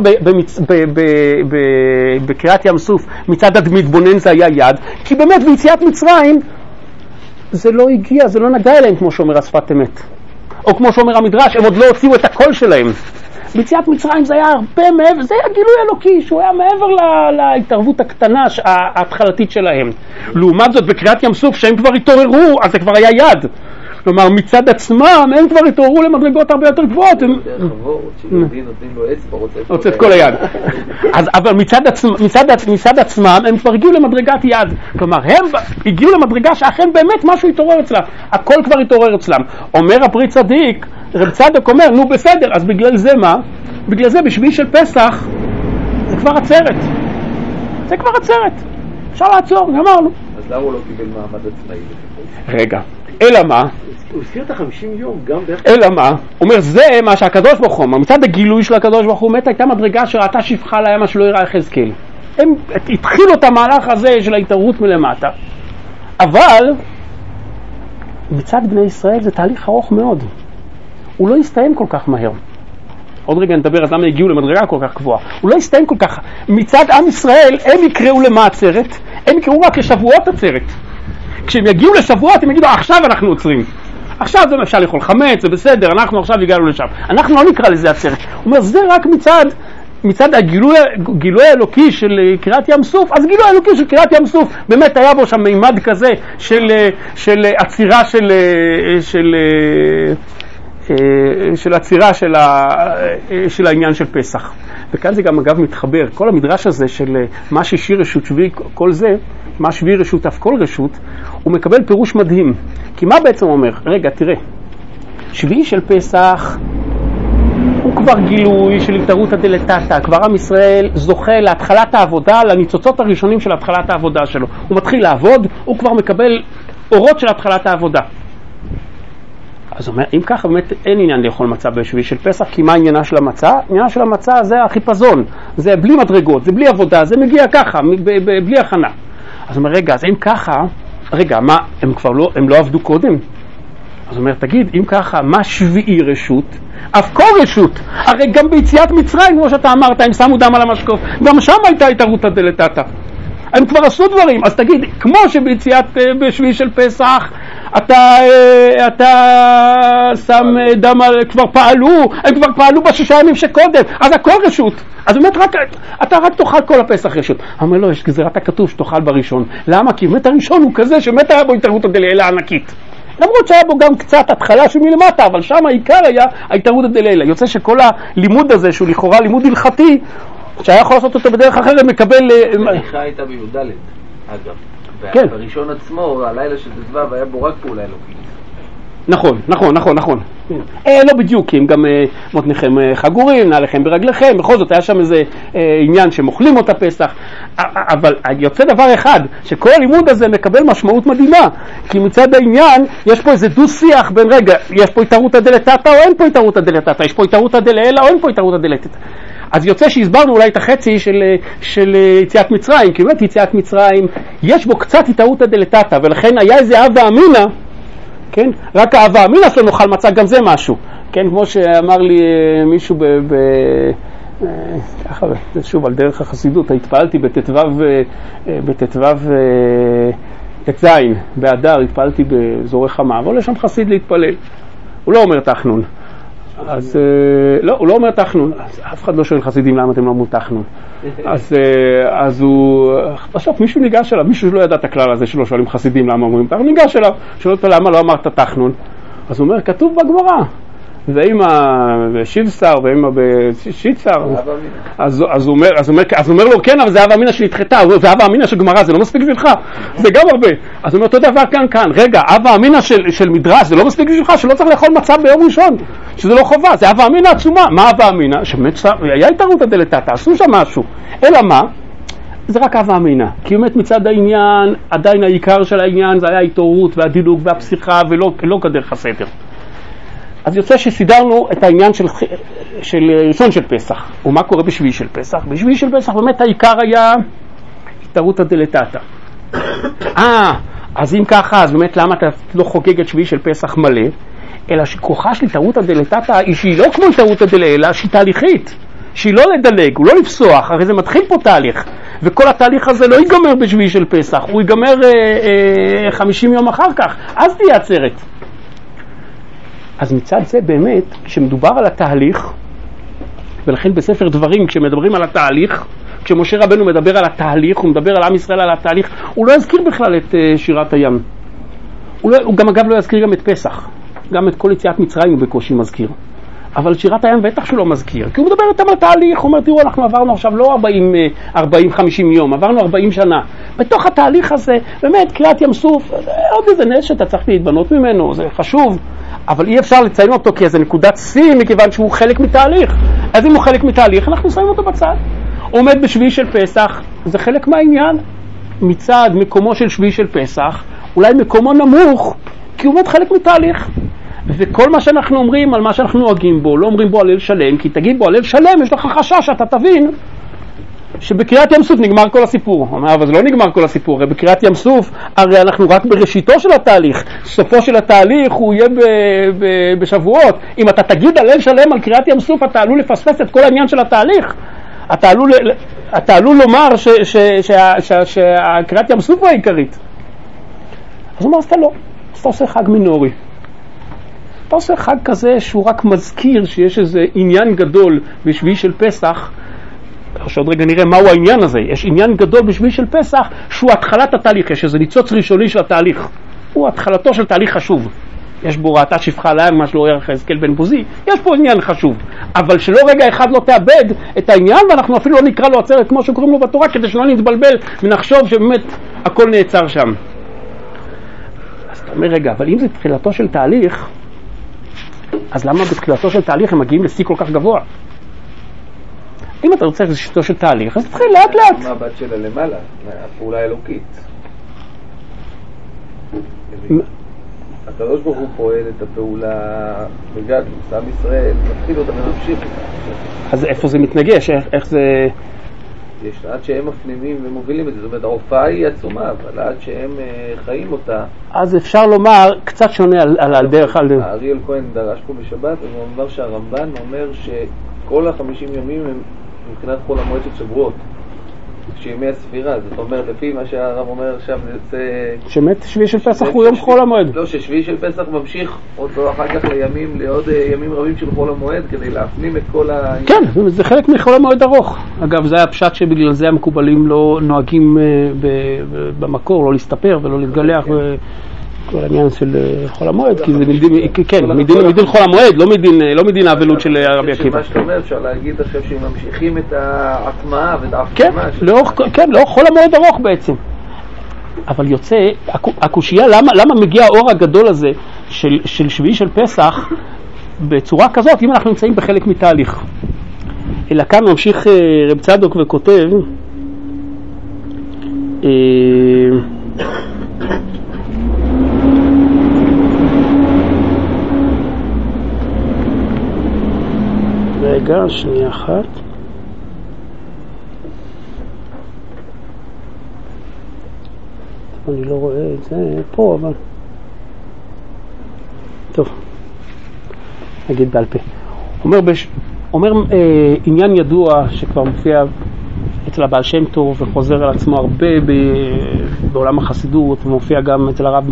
בקריאת ים סוף מצד המתבונן זה היה יד? כי באמת ביציאת מצרים זה לא הגיע, זה לא נגע אליהם כמו שאומר השפת אמת, או כמו שאומר המדרש, הם עוד לא הוציאו את הקול שלהם. ביציאת מצרים זה היה הרבה מעבר, זה היה גילוי אלוקי שהוא היה מעבר להתערבות הקטנה ההתחלתית שלהם. לעומת זאת בקריאת ים סוף שהם כבר התעוררו, אז זה כבר היה יד. כלומר מצד עצמם הם כבר התעוררו למדרגות הרבה יותר גבוהות. דרך חבור, שיהודי נותנים לו אצבע, רוצה את כל היד. אבל מצד עצמם הם כבר הגיעו למדרגת יד. כלומר הם הגיעו למדרגה שאכן באמת משהו התעורר אצלם, הכל כבר התעורר אצלם. אומר הפרי צדיק, רב צדוק אומר, נו בסדר, אז בגלל זה מה? בגלל זה בשביעי של פסח זה כבר עצרת. זה כבר עצרת. אפשר לעצור, אמרנו. אז למה הוא לא קיבל מעמד עצמאי? רגע, אלא מה? הוא הזכיר את 50 יום גם בערך. אלא מה? הוא אומר, זה מה שהקדוש ברוך הוא, מצד הגילוי של הקדוש ברוך הוא, הייתה מדרגה שראתה שפחה לים מה שלא יראה יחזקאל. הם התחילו את המהלך הזה של ההתעוררות מלמטה, אבל מצד בני ישראל זה תהליך ארוך מאוד. הוא לא יסתיים כל כך מהר. עוד רגע נדבר אז למה הגיעו למדרגה כל כך גבוהה. הוא לא יסתיים כל כך. מצד עם ישראל הם יקראו למה עצרת? הם יקראו רק לשבועות עצרת. כשהם יגיעו לשבועות הם יגידו עכשיו אנחנו עוצרים. עכשיו זה אפשר לאכול חמץ, זה בסדר, אנחנו עכשיו הגענו לשם. אנחנו לא נקרא לזה עצרת. הוא אומר זה רק מצד הגילוי האלוקי של קריאת ים סוף. אז גילוי האלוקי של קריאת ים סוף באמת היה בו שם מימד כזה של עצירה של עצירה של העניין של פסח. וכאן זה גם אגב מתחבר, כל המדרש הזה של מה שישי רשות שביעי כל זה, מה שביעי רשות אף כל רשות, הוא מקבל פירוש מדהים. כי מה בעצם אומר? רגע תראה, שביעי של פסח הוא כבר גילוי של התערותא דלתתא, כבר עם ישראל זוכה להתחלת העבודה, לניצוצות הראשונים של התחלת העבודה שלו. הוא מתחיל לעבוד, הוא כבר מקבל אורות של התחלת העבודה. אז אומר, אם ככה באמת אין עניין לאכול מצה בשביעי של פסח, כי מה עניינה של המצה? עניינה של המצה זה החיפזון, זה בלי מדרגות, זה בלי עבודה, זה מגיע ככה, בלי הכנה. אז אומר, רגע, אז אם ככה, רגע, מה, הם לא עבדו קודם? אז אומר, תגיד, אם ככה, מה שביעי רשות? אף כל רשות. הרי גם ביציאת מצרים, כמו שאתה אמרת, הם שמו דם על המשקוף, גם שם הייתה התערותא דלתתא. הם כבר עשו דברים, אז תגיד, כמו שביציאת בשביעי של פסח, אתה שם דם על, הם כבר פעלו בשישה ימים שקודם, אז הכל רשות. אז באמת אתה רק תאכל כל הפסח רשות. אומר לו, יש גזירת הכתוב שתאכל בראשון. למה? כי באמת הראשון הוא כזה שבאמת היה בו התערותא דלעילא ענקית. למרות שהיה בו גם קצת התחלה של מלמטה, אבל שם העיקר היה ההתערותא דלעילא. יוצא שכל הלימוד הזה, שהוא לכאורה לימוד הלכתי, שהיה יכול לעשות אותו בדרך אחרת, מקבל... ההליכה הייתה בי"ד, אגב. כן. בראשון עצמו, הלילה של ט"ו, היה בו רק פעולה אלוקית. נכון. לא בדיוק, כי הם גם מותניכם חגורים, נעליכם ברגליכם, בכל זאת היה שם איזה עניין שמאכלים אותה פסח, אבל יוצא דבר אחד, שכל הלימוד הזה מקבל משמעות מדהימה, כי מצד העניין יש פה איזה דו שיח בין רגע, יש פה התערותא דלתתא או אין פה התערותא דלתתא, יש פה התערותא דלעילא או אין פה התערותא דלתתא. אז יוצא שהסברנו אולי את החצי של יציאת מצרים, כי באמת יציאת מצרים יש בו קצת התערותא דלתתא, ולכן היה איזה הווה אמינא, כן? רק ההווה אמינא שלנו נאכל מצה, גם זה משהו, כן? כמו שאמר לי מישהו ככה, שוב על דרך החסידות, התפעלתי בט"ו ט"ז באדר, התפעלתי באזורי חמה, אבל יש שם חסיד להתפלל, הוא לא אומר תחנון, אז לא, הוא לא אומר תחנון, אף אחד לא שואל חסידים למה אתם לא אומרים תחנון, אז הוא, בסוף מישהו ניגש אליו, מישהו לא ידע את הכלל הזה שלא שואלים חסידים למה אומרים תחנון, ניגש אליו, שואל אותו למה לא אמרת תחנון, אז הוא אומר, כתוב בגמרא, ואמא בשיבשר ואמא בשיצר, אז הוא אומר לו, כן, אבל זה הווה אמינא שנדחתה, והווה אמינא של גמרא, זה לא מספיק בשבילך, זה גם הרבה. אז הוא אומר, אותו דבר כאן, רגע, הווה אמינא של מדרש, זה לא מספיק בשבילך, שלא צריך לאכול מצה ביום ראשון, שזה לא חובה, זה הווה אמינא עצומה. מה הווה אמינא? שבאמת היה התערותא דלתתא, עשו שם משהו, אלא מה? זה רק הווה אמינא, כי באמת מצד העניין, עדיין העיקר של העניין זה היה ההתעוררות והדילוג והפסיכה ולא כדרך הסדר. אז יוצא שסידרנו את העניין של ראשון של פסח. ומה קורה בשביעי של פסח? בשביעי של פסח באמת העיקר היה התערותא דלתתא. אז אם ככה, אז באמת למה אתה לא חוגג את שביעי של פסח מלא? אלא שכוחה של התערותא דלתתא היא שהיא לא כמו התערותא דלעילא, שהיא תהליכית. שהיא לא לדלג, הוא לא לפסוח, הרי זה מתחיל פה תהליך. וכל התהליך הזה לא ייגמר בשביעי של פסח, הוא ייגמר 50 יום אחר כך. אז תהיה עצרת. אז מצד זה באמת, כשמדובר על התהליך, ולכן בספר דברים, כשמדברים על התהליך, כשמשה רבנו מדבר על התהליך, הוא מדבר על עם ישראל על התהליך, הוא לא יזכיר בכלל את שירת הים. הוא גם אגב לא יזכיר גם את פסח. גם את כל יציאת מצרים הוא בקושי מזכיר. אבל שירת הים בטח שהוא לא מזכיר, כי הוא מדבר איתם על תהליך, הוא אומר, תראו, אנחנו עברנו עכשיו לא 40-50 יום, עברנו 40 שנה. בתוך התהליך הזה, באמת, קריעת ים סוף, עוד איזה נס שאתה צריך להתבנות ממנו, זה חשוב, אבל אי אפשר לציין אותו כי איזה נקודת שיא, מכיוון שהוא חלק מתהליך. אז אם הוא חלק מתהליך, אנחנו שמים אותו בצד. הוא עומד בשביעי של פסח, זה חלק מהעניין. מצד מקומו של שביעי של פסח, אולי מקומו נמוך, כי הוא עומד חלק מתהליך. וכל מה שאנחנו אומרים על מה שאנחנו נוהגים בו, לא אומרים בו הלל שלם, כי תגיד בו הלל שלם, יש לך חשש שאתה תבין שבקריאת ים סוף נגמר כל הסיפור. הוא אומר, אבל זה לא נגמר כל הסיפור, הרי בקריאת ים סוף, הרי אנחנו רק בראשיתו של התהליך, סופו של התהליך הוא יהיה בשבועות. אם אתה תגיד הלל שלם על קריאת ים סוף, אתה עלול לפספס את כל העניין של התהליך. אתה עלול לומר שקריאת ים סוף הוא העיקרית. אז הוא אומר, אז אתה לא, אז אתה עושה חג מינורי. אתה עושה חג כזה שהוא רק מזכיר שיש איזה עניין גדול בשביעי של פסח, שעוד רגע נראה מהו העניין הזה. יש עניין גדול בשביעי של פסח שהוא התחלת התהליך, יש איזה ניצוץ ראשוני של התהליך, הוא התחלתו של תהליך חשוב. יש בו ראתה שפחה להם, מה שלא אומר יחזקאל בן בוזי, יש פה עניין חשוב, אבל שלא רגע אחד לא תאבד את העניין, ואנחנו אפילו לא נקרא לו עצרת כמו שקוראים לו בתורה, כדי שלא נתבלבל ונחשוב שבאמת הכל נעצר שם. אז אתה אומר רגע, אבל אם זה תחילתו של תהליך, אז למה בתחילתו של תהליך הם מגיעים לשיא כל כך גבוה? אם אתה רוצה לשתו של תהליך, אז תתחיל לאט לאט. מה הבת שלה למעלה? הפעולה האלוקית. הקדוש ברוך הוא פועל את הפעולה בגדלות, עם ישראל, מתחיל אותה וממשיך. אז איפה זה מתנגש? איך זה... יש עד שהם מפנימים ומובילים את זה, זאת אומרת, ההופעה היא עצומה, אבל עד שהם חיים אותה. אז אפשר לומר, קצת שונה על דרך על דרך. אריאל כהן דרש פה בשבת, והוא אומר שהרמב"ן אומר שכל ה50 ימים הם מבחינת חול המועד של שבועות. כשימי הספירה, זאת אומרת, לפי מה שהרב אומר עכשיו, זה... שבאמת שביעי של פסח הוא יום חול המועד. לא, ששביעי של פסח ממשיך אותו אחר כך לעוד ימים רבים של חול המועד, כדי להפנים את כל ה... כן, זה חלק מחול המועד ארוך. אגב, זה היה פשט שבגלל זה המקובלים לא נוהגים במקור, לא להסתפר ולא להתגלח כל העניין של חול המועד, כי זה מדין חול המועד, לא מדין האבלות של רבי עקיבא. מה שאתה אומר, אפשר להגיד עכשיו שהם ממשיכים את ההטמעה ואת ההפנמה. כן, לאורך חול המועד ארוך בעצם. אבל יוצא, הקושייה, למה מגיע האור הגדול הזה של שביעי של פסח בצורה כזאת, אם אנחנו נמצאים בחלק מתהליך. אלא כאן ממשיך רב צדוק וכותב, רגע, שנייה אחת. אני לא רואה את זה פה, אבל טוב, נגיד בעל פה. אומר עניין ידוע שכבר מופיע אצל הבעל שם טוב וחוזר על עצמו הרבה בעולם החסידות, ומופיע גם אצל הרב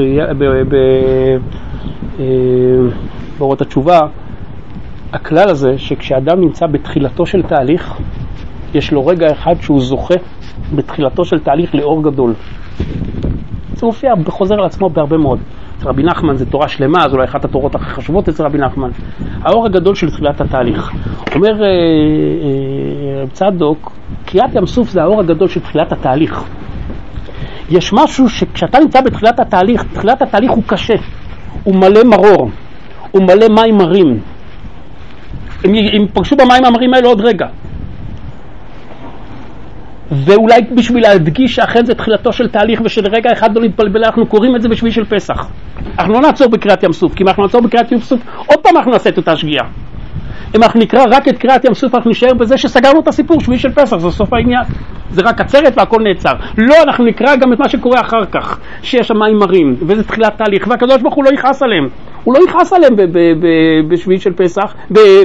באורות התשובה. הכלל הזה שכשאדם נמצא בתחילתו של תהליך, יש לו רגע אחד שהוא זוכה בתחילתו של תהליך לאור גדול. זה מופיע וחוזר על עצמו בהרבה מאוד. אצל רבי נחמן זה תורה שלמה, זו אולי אחת התורות הכי חשובות אצל רבי נחמן. האור הגדול של תחילת התהליך. אומר רב צדוק, קריאת ים סוף זה האור הגדול של תחילת התהליך. יש משהו שכשאתה נמצא בתחילת התהליך, תחילת התהליך הוא קשה, הוא מלא מרור, הוא מלא מים מרים. הם פגשו במים המרים האלה עוד רגע. ואולי בשביל להדגיש שאכן זה תחילתו של תהליך ושל רגע אחד לא להתבלבל, אנחנו קוראים את זה בשביל של פסח. אנחנו לא נעצור בקריאת ים סוף, כי אם אנחנו נעצור בקריאת ים סוף, עוד פעם אנחנו נעשה את אותה שגיאה. אם אנחנו נקרא רק את קריאת ים סוף, אנחנו נשאר בזה שסגרנו את הסיפור שביעי של פסח, זה סוף העניין. זה רק עצרת והכל נעצר. לא, אנחנו נקרא גם את מה שקורה אחר כך, שיש המים מרים, וזה תחילת תהליך, והקדוש ברוך הוא לא יכעס עליהם. הוא לא יכעס עליהם בשביעי של פסח,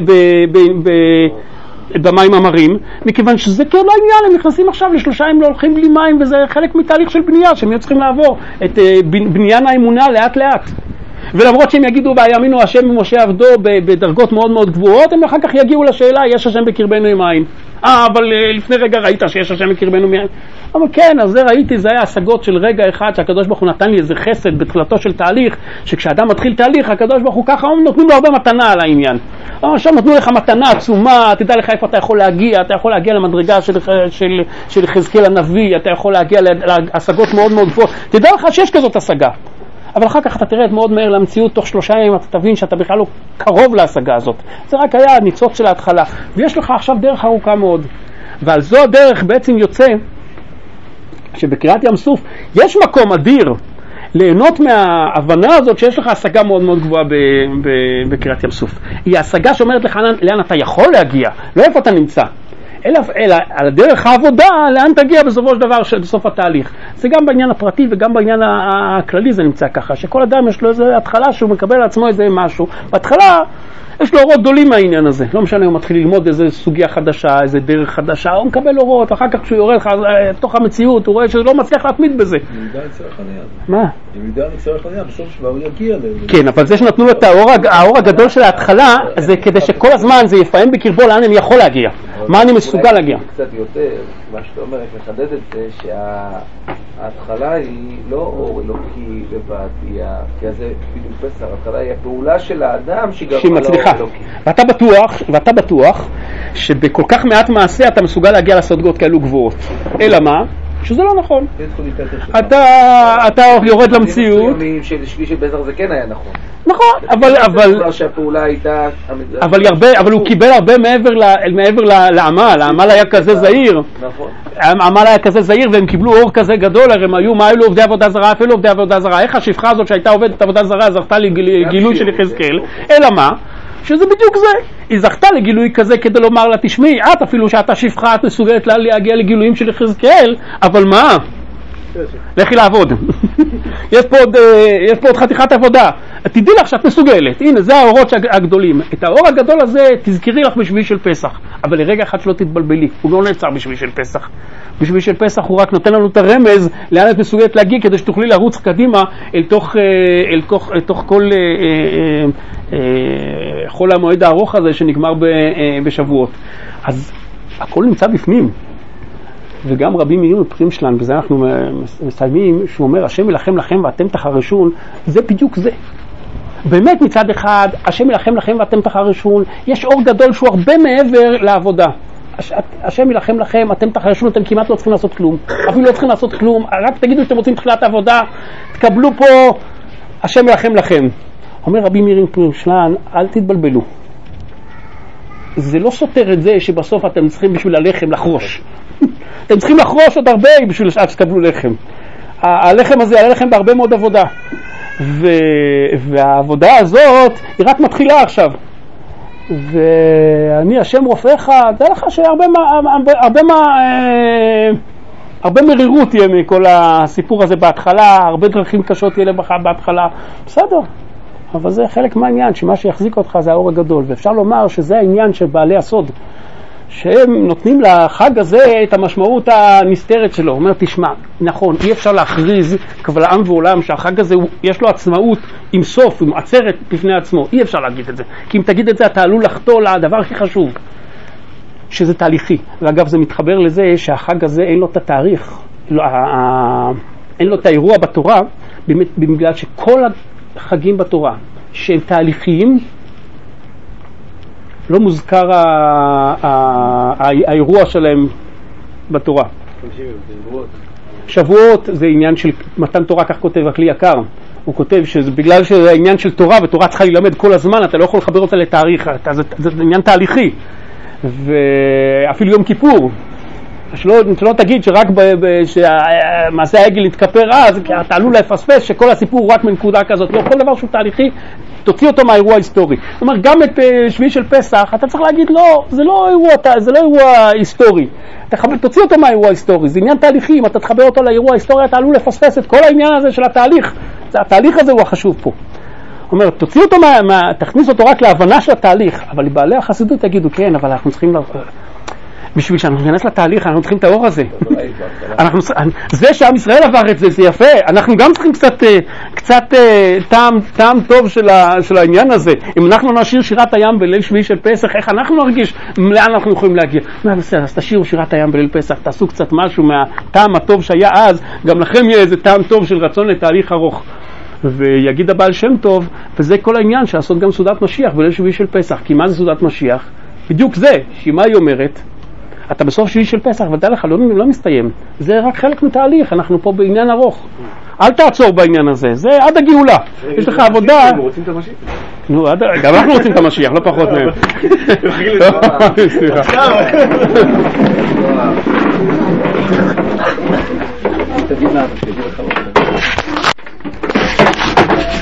במים המרים, מכיוון שזה כן לא עניין, הם נכנסים עכשיו ל3 ימים לא הולכים בלי מים, וזה חלק מתהליך של בנייה, שהם צריכים לעבור את בניין האמונה לאט לאט. ולמרות שהם יגידו ויאמינו השם ומשה עבדו בדרגות מאוד מאוד גבוהות, הם אחר כך יגיעו לשאלה, יש השם בקרבנו מים. אבל לפני רגע ראית שיש השם בקרבנו מים. אבל כן, אז זה ראיתי, זה היה השגות של רגע אחד שהקדוש ברוך הוא נתן לי איזה חסד בתחילתו של תהליך, שכשאדם מתחיל תהליך, הקדוש ברוך הוא ככה נותנים לו הרבה מתנה על העניין. עכשיו נתנו לך מתנה עצומה, תדע לך איפה אתה יכול להגיע, אתה יכול להגיע למדרגה של חזקאל הנביא, אתה יכול להגיע להשגות מאוד מאוד גבוהות, תדע לך שיש כזאת השגה. אבל אחר כך אתה תראה מאוד מהר למציאות, תוך 3 ימים אתה תבין שאתה בכלל לא קרוב להשגה הזאת. זה רק היה הניצוץ של ההתחלה. ויש לך עכשיו דרך ארוכה מאוד. ועל זו הדרך בעצם יוצא שבקריאת ים סוף יש מקום אדיר ליהנות מההבנה הזאת שיש לך השגה מאוד מאוד גבוהה בקריאת ים סוף. היא השגה שאומרת לך לאן אתה יכול להגיע, לא איפה אתה נמצא. אלא על דרך העבודה, לאן תגיע בסופו של דבר, בסוף התהליך. זה גם בעניין הפרטי וגם בעניין הכללי זה נמצא ככה, שכל אדם יש לו איזו התחלה שהוא מקבל על עצמו איזה משהו. בהתחלה יש לו אורות גדולים מהעניין הזה. לא משנה, הוא מתחיל ללמוד איזו סוגיה חדשה, איזו דרך חדשה, הוא מקבל אורות, ואחר כך כשהוא יורד לתוך המציאות, הוא רואה שזה לא מצליח להתמיד בזה. ימידה נצטרך עניין. מה? ימידה נצטרך עניין, בסוף שבא הוא יגיע לזה. כן, אבל זה שנתנו לו את האור הגדול של ההתחלה, זה כדי שכל הזמן זה יפעם בקרבו לאן אני יכול להגיע. מה אני מסוגל להגיע. קצת יותר, מה שאתה אומר, איך לחדד את זה, שההתחלה היא לא אור אלוקי לבד, כי זה בדיוק פסח, ההתחלה היא הפעולה של האדם שהיא מצליחה. ואתה בטוח שבכל כך מעט מעשה אתה מסוגל להגיע לסדגות כאלו גבוהות. אלא מה? שזה לא נכון. אתה יורד למציאות. של שביעי של פסח זה כן היה נכון. נכון, אבל הוא קיבל הרבה מעבר לעמל. העמל היה כזה זהיר. העמל היה כזה זהיר והם קיבלו אור כזה גדול, הרי הם היו, מה היו עובדי עבודה זרה? אפילו עובדי עבודה זרה. איך השפחה הזאת שהייתה עובדת עבודה זרה זכתה לגילוי של יחזקאל? אלא מה? שזה בדיוק זה. היא זכתה לגילוי כזה כדי לומר לה, תשמעי, את אפילו שאתה שפחה, את מסוגלת להגיע לגילויים של יחזקאל, אבל מה? לכי לעבוד. יש פה עוד חתיכת עבודה. תדעי לך שאת מסוגלת. הנה, זה האורות הגדולים. את האור הגדול הזה תזכרי לך בשביעי של פסח. אבל לרגע אחד שלא תתבלבלי. הוא לא נעצר בשביעי של פסח. בשביעי של פסח הוא רק נותן לנו את הרמז לאן את מסוגלת להגיע כדי שתוכלי לרוץ קדימה אל תוך כל חול המועד הארוך הזה שנגמר בשבועות. אז הכל נמצא בפנים. וגם רבים יהיו מפרים שלנו, בזה אנחנו מסיימים, שהוא אומר, השם ילחם לכם ואתם תחרשון, זה בדיוק זה. באמת מצד אחד, השם ילחם לכם ואתם תחרשון, יש אור גדול שהוא הרבה מעבר לעבודה. השם ילחם לכם, אתם תחרשון, אתם כמעט לא צריכים לעשות כלום. אפילו לא צריכים לעשות כלום, רק תגידו שאתם רוצים תחילת עבודה, תקבלו פה השם ירחם לכם. אומר רבי מאיר פרישלן, אל תתבלבלו. זה לא סותר את זה שבסוף אתם צריכים בשביל הלחם לחרוש. אתם צריכים לחרוש עוד הרבה בשביל שתקבלו לחם. הלחם הזה יעלה לכם בהרבה מאוד עבודה. והעבודה הזאת היא רק מתחילה עכשיו. ואני השם רופאיך, זה לך הרבה מרירות יהיה מכל הסיפור הזה בהתחלה, הרבה דרכים קשות יהיה לך בהתחלה. בסדר. אבל זה חלק מהעניין, שמה שיחזיק אותך זה האור הגדול. ואפשר לומר שזה העניין של בעלי הסוד. שהם נותנים לחג הזה את המשמעות הנסתרת שלו. אומר, תשמע, נכון, אי אפשר להכריז קבל עם ועולם שהחג הזה יש לו עצמאות עם סוף, עם עצרת בפני עצמו. אי אפשר להגיד את זה. כי אם תגיד את זה, אתה עלול לחטוא לדבר הכי חשוב, שזה תהליכי. ואגב, זה מתחבר לזה שהחג הזה אין לו את התאריך, אין לו את האירוע בתורה, בגלל שכל החגים בתורה שהם תהליכיים, לא מוזכר האירוע שלהם בתורה. שבועות זה עניין של מתן תורה, כך כותב הכלי יקר. הוא כותב שבגלל שזה העניין של תורה, ותורה צריכה להילמד כל הזמן, אתה לא יכול לחבר אותה לתאריך, זה עניין תהליכי. ואפילו יום כיפור, שלא תגיד שרק שמעשה העגל יתכפר אז, כי אתה עלול לפספס שכל הסיפור הוא רק מנקודה כזאת. לא, כל דבר שהוא תהליכי, תוציא אותו מהאירוע ההיסטורי. זאת אומרת, גם את שביעי של פסח, אתה צריך להגיד, לא, זה לא אירוע היסטורי. תוציא אותו מהאירוע ההיסטורי, זה עניין תהליכי. אם אתה תחבר אותו לאירוע ההיסטורי, אתה עלול לפספס את כל העניין הזה של התהליך. התהליך הזה הוא החשוב פה. אומר, תוציא אותו, תכניס אותו רק להבנה של התהליך. אבל לבעלי החסידות יגידו, כן, אבל אנחנו צריכים בשביל שאנחנו נכנס לתהליך, אנחנו צריכים את האור הזה. זה שעם ישראל עבר את זה, זה יפה. אנחנו גם צריכים קצת טעם טוב של העניין הזה. אם אנחנו נשיר שירת הים בליל שביעי של פסח, איך אנחנו נרגיש? לאן אנחנו יכולים להגיע? בסדר, אז תשירו שירת הים בליל פסח, תעשו קצת משהו מהטעם הטוב שהיה אז, גם לכם יהיה איזה טעם טוב של רצון לתהליך ארוך. ויגיד הבעל שם טוב, וזה כל העניין, שעשות גם סעודת משיח בליל שביעי של פסח. כי מה זה סעודת משיח? בדיוק זה, שמה היא אומרת? אתה בסוף שביעי של פסח, ודע לך, לא מסתיים. זה רק חלק מתהליך, אנחנו פה בעניין ארוך. אל תעצור בעניין הזה, זה עד הגאולה. יש לך עבודה... רוצים את המשיח? נו, גם אנחנו רוצים את המשיח, לא פחות מהם. סליחה. תגיד מה, תגיד לך.